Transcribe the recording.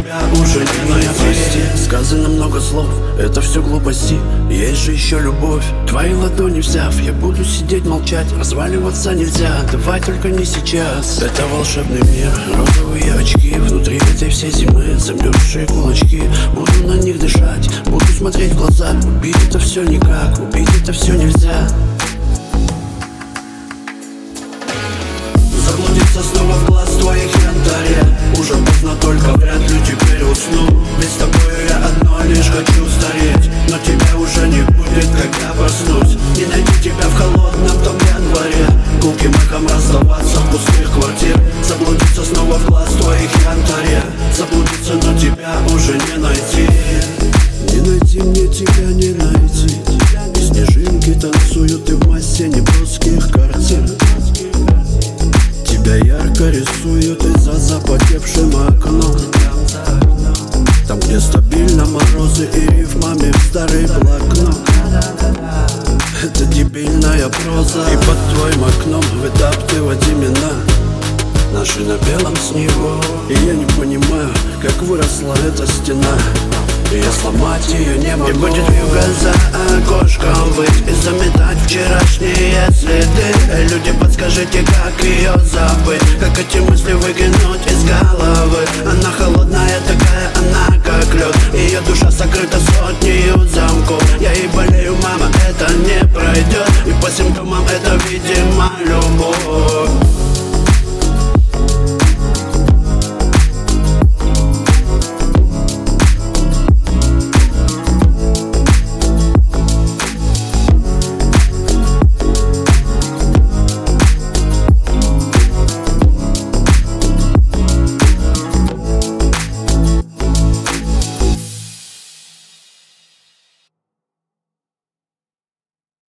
тебя уже не найти. Сказано много слов, это все глупости. Есть же еще любовь. Твои ладони взяв, я буду сидеть молчать. Разваливаться нельзя, давай только не сейчас. Это волшебный мир, розовые очки. Внутри этой всей зимы замерзшие кулачки. Буду на них дышать, буду смотреть в глаза. Убить это все никак, убить это все нельзя. Заблудиться снова в глаз твоих янтаря. Уже поздно, только вряд ли теперь усну. Ведь с тобою я одной лишь хочу стареть. Но тебя уже не будет, когда проснусь. Не найти тебя в холодном том январе. Гулким эхом расставаться в пустых квартир. Заблудиться снова в глаз твоих янтаря. Заблудиться, но тебя уже не найти. Не найти мне тебя, не найти. И снежинки танцуют и в массе неброских картин. Тебя ярко рисуют из-за запотевшим окном. Там, где стабильно морозы и рифмами в старый блокнот. Это дебильная проза. И под твоим окном вытаптывать имена наши на белом снегу. И я не понимаю, как выросла эта стена. И я сломать ее не могу. И будет вьюга за окошком выть и заметать вчерашние следы. Люди, подскажите, как ее забыть, как эти мысли выкинуть из головы. Она холодная такая, она как лед. Ее душа сокрыта сотнею замков. Я ей болею, мама, это не пройдет. И по симптомам это, видимо, любовь.